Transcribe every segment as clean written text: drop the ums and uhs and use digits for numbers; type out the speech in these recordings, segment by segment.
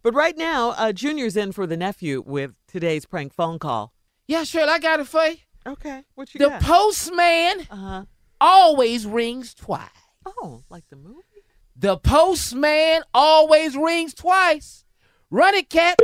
But right now, Junior's in for the nephew with today's prank phone call. Yeah, Shirley, I got it for you. Okay, what you The got? postman always rings twice. Oh, like the movie? The postman always rings twice. Run it, cat.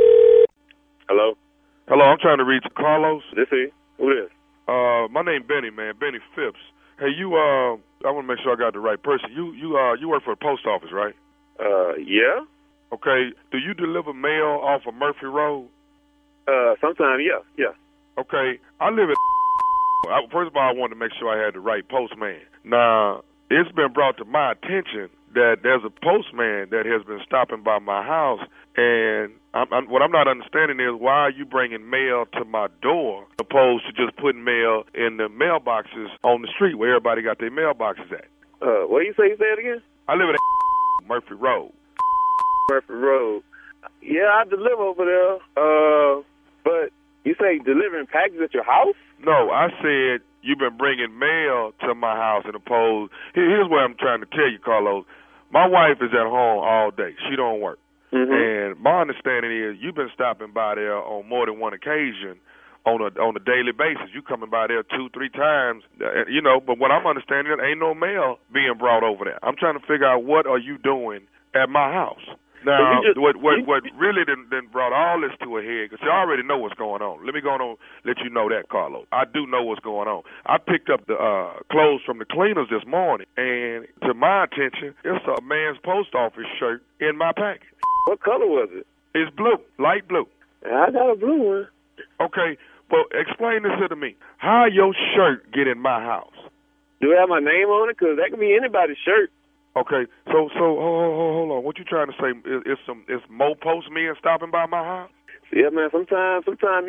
Hello? Hello, I'm trying to reach Carlos. This is? Who this? My name Benny, man. Benny Phipps. Hey, I want to make sure I got the right person. You work for the post office, right? Yeah? Okay. Do you deliver mail off of Murphy Road? Sometime, yeah. Okay. I live at first of all, I wanted to make sure I had the right postman. Now, it's been brought to my attention that there's a postman that has been stopping by my house, and what I'm not understanding is why are you bringing mail to my door opposed to just putting mail in the mailboxes on the street where everybody got their mailboxes at? What do you say? You say it again? I live at Murphy Road. Murphy Road. Yeah, I deliver over there. But you say delivering packages at your house? No, I said you've been bringing mail to my house and opposed. Here's what I'm trying to tell you, Carlos. My wife is at home all day. She don't work. Mm-hmm. And my understanding is you've been stopping by there on more than one occasion on a daily basis. You coming by there 2-3 times, but what I'm understanding is ain't no mail being brought over there. I'm trying to figure out what are you doing at my house. Now, what really done brought all this to a head, because you already know what's going on. Let me go on and let you know that, Carlos. I do know what's going on. I picked up the clothes from the cleaners this morning, and to my attention, it's a man's post office shirt in my package. What color was it? It's blue, light blue. I got a blue one. Okay, but explain this to me. How your shirt get in my house? Do it have my name on it? Because that could be anybody's shirt. Okay, so hold on. What you trying to say? It's more postmen stopping by my house? Yeah, man. Sometimes,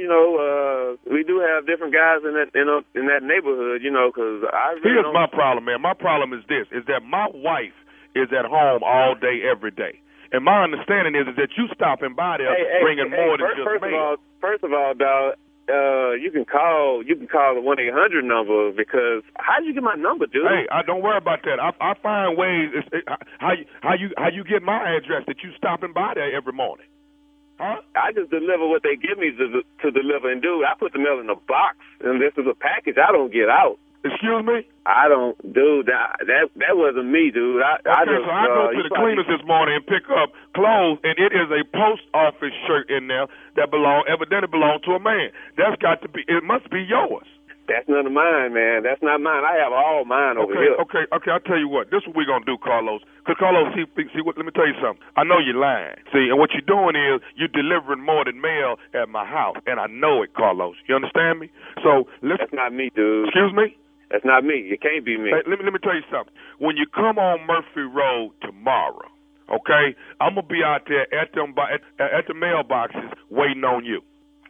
we do have different guys in that neighborhood, because I really Here's my problem, man. My problem is this: is that my wife is at home all day, every day, and my understanding is that you stopping by there bringing more than just mail. First of all, dog. You can call the 1-800 number, because how did you get my number, dude? Hey, don't worry about that. I find ways. How you get my address that you stopping by there every morning? Huh? I just deliver what they give me to deliver, and dude, I put the mail in a box, and this is a package I don't get out. Excuse me? I don't, dude. That wasn't me, dude. I go to the cleaners this morning and pick up clothes, and it is a post office shirt in there that evidently belonged to a man. That's got to be. It must be yours. That's none of mine, man. That's not mine. I have all mine over here. Okay. I'll tell you what. This is what we're gonna do, Carlos. Because Carlos, see what? Let me tell you something. I know you're lying. See, and what you're doing is you're delivering more than mail at my house, and I know it, Carlos. You understand me? So listen. That's not me, dude. Excuse me? That's not me. It can't be me. Hey, let me tell you something. When you come on Murphy Road tomorrow, okay, I'm gonna be out there at the mailboxes waiting on you.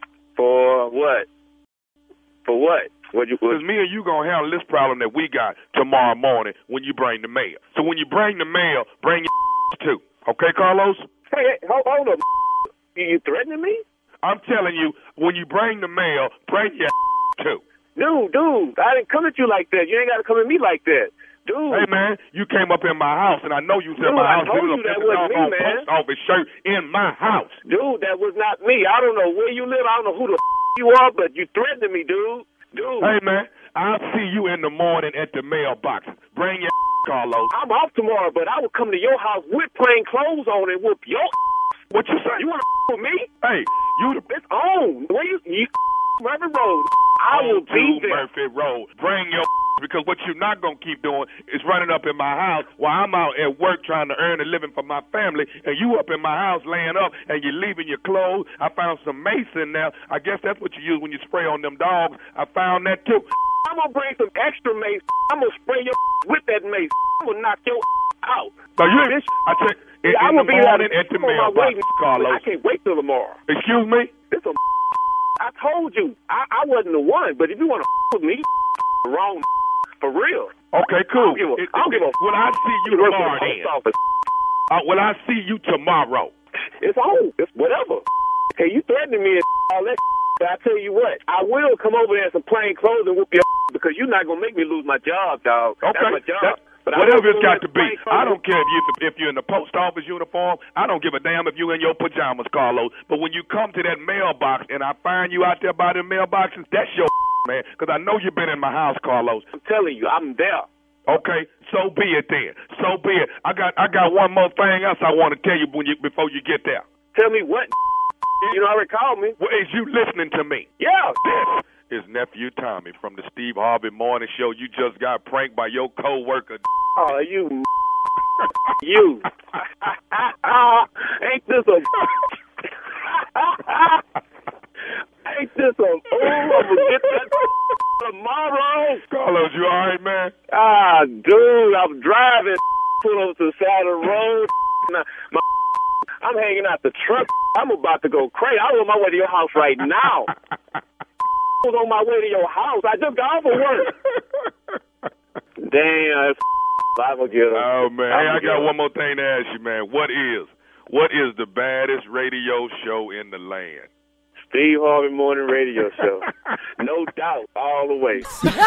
For what? For what? Because me and you gonna handle this problem that we got tomorrow morning when you bring the mail. So when you bring the mail, bring your too. Okay, Carlos? Hey, hold up. You threatening me? I'm telling you, when you bring the mail, bring your too. Dude, I didn't come at you like that. You ain't got to come at me like that. Dude. Hey, man, you came up in my house, and I know you was in my house. I told you that wasn't me, man. Post office shirt in my house. Dude, that was not me. I don't know where you live. I don't know who the you are, but you threatening me, dude. Hey, man, I'll see you in the morning at the mailbox. Bring your Carlos. I'm off tomorrow, but I will come to your house with plain clothes on and whoop your What you say? You want to with me? Hey, It's on. Where you Murphy Road. I will be there. Murphy Road. Bring your because what you're not going to keep doing is running up in my house while I'm out at work trying to earn a living for my family, and you up in my house laying up, and you're leaving your clothes. I found some mace in there. I guess that's what you use when you spray on them dogs. I found that, too. I'm going to bring some extra mace. I'm going to spray your with that mace. I'm going to knock your out. So you ain't, I tell you, in the morning at the mailbox, Carlos. I can't wait till tomorrow. Excuse me? It's a I told you. I wasn't the one, but if you want to with me, wrong for real. Okay, cool. I don't give a Will I see you tomorrow then? Will I see you tomorrow? It's on. It's whatever. Okay, you threatening me and all that, but I tell you what, I will come over there in some plain clothes and whoop your because you're not going to make me lose my job, dog. Okay. That's my job. But Whatever it's got to be. I don't care if you're in the post office uniform. I don't give a damn if you're in your pajamas, Carlos. But when you come to that mailbox and I find you out there by the mailboxes, that's your man. Because I know you've been in my house, Carlos. I'm telling you, I'm there. Okay, so be it then. So be it. I got one more thing else I want to tell you before you get there. Tell me what? You already called me. Well, is you listening to me? Yeah. This is Nephew Tommy from the Steve Harvey Morning Show. You just got pranked by your co-worker. Oh, you. You. Ain't this a... Ain't this a... Oh, I'm going to get that tomorrow. Carlos, you all right, man? Ah, dude, I'm driving. Pull over to the side of the road. I'm hanging out the truck. I'm about to go crazy. I'm on my way to your house right now. I was on my way to your house. I just got off of work. Damn, I'm gonna get him. Oh man, hey, I got one more thing to ask you, man. What is the baddest radio show in the land? Steve Harvey Morning Radio Show. No doubt, all the way.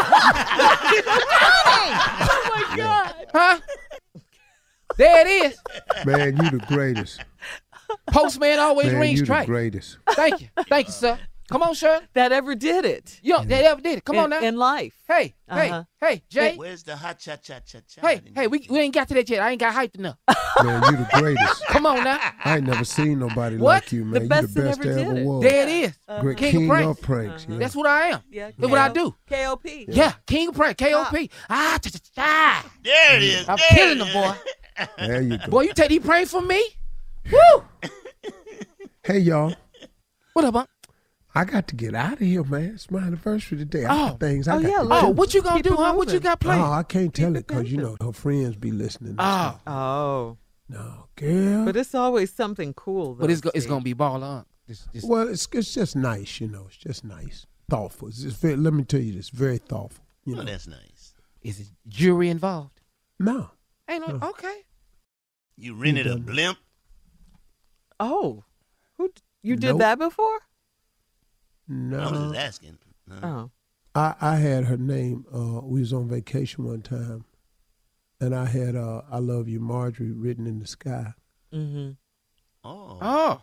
Oh my God! Huh? There it is. Man, you the greatest. Postman always Man, rings you twice. the greatest. Thank you, sir. Come on, Shirley. That ever did it They ever did it. Come on now. in life. Hey, hey, Jay. Where's the hot cha-cha-cha-cha? Hey, we ain't got to that yet. I ain't got hyped enough. Man, you the greatest. Come on now. I ain't never seen nobody What? like you, The man. best you the that best ever there did ever it. was. There it is. Great King king of pranks. of pranks. Yeah. That's what I am. Yeah, That's what I do. KOP. Yeah, King of Prank, KOP. Ah, cha-cha-cha. There it is. I'm there killing it the is. boy. There you go. Boy, you take these pranks from me? Woo! Hey, y'all. What up, Unc? I got to get out of here, man. It's my anniversary today. I Oh. got things I Oh, got yeah, to look. do. Oh, what you gonna Keep do, it huh? What you moving. got planned? Oh, I can't tell Keep it it because, you moving. know, her friends be listening. and Oh, stuff. Oh, No, girl. but it's always something cool. Though, but it's Steve. gonna be baller, Unc. This- Well, it's just nice, you know. It's just nice. Thoughtful. It's just very, let me tell you this, very thoughtful. You know. Oh, that's nice. Is it jury involved? No. Ain't no, okay. You rented a done. blimp? Oh, you did Nope. that before? I'm No. just asking. Oh, I had her name. We was on vacation one time, and I had "I love you, Marjorie" written in the sky. mm-hmm. Oh. Oh,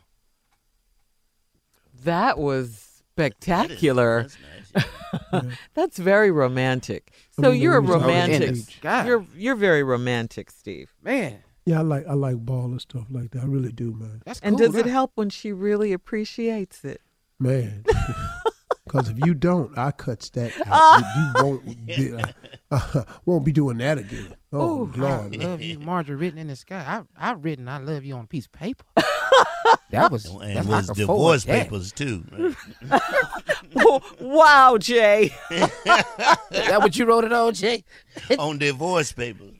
That was spectacular. That's nice. Yeah. That's very romantic. I So mean, you're a we was on romantic. stage. God. You're very romantic, Steve. Man, Yeah, I like ball and stuff like that. I really do, man. that's cool. And does it huh? help when she really appreciates it? Man, because if you don't, I cuts that out. You won't be doing that again. Oh, Ooh. Lord. I love you, Marjorie, written in the sky. I've written I love you on a piece of paper. That was And that's it I was could divorce forward that. papers, too. Right? Wow, Jay. That what you wrote it on, Jay? On divorce papers.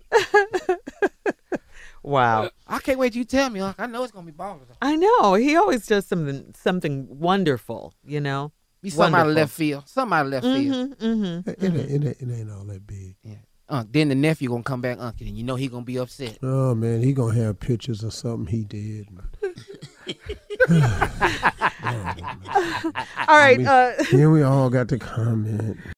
Wow. I can't wait till you tell me, Unc. I know it's gonna be baller. I know. He always does something wonderful, you know? Be something out of Wonderful. left field. Something out of left field. Mm-hmm, mm-hmm. It ain't all that big. Yeah. Then the nephew gonna come back, Unc, and you know he gonna be upset. Oh, man, he going to have pictures of something he did. All right. Here we all got to comment.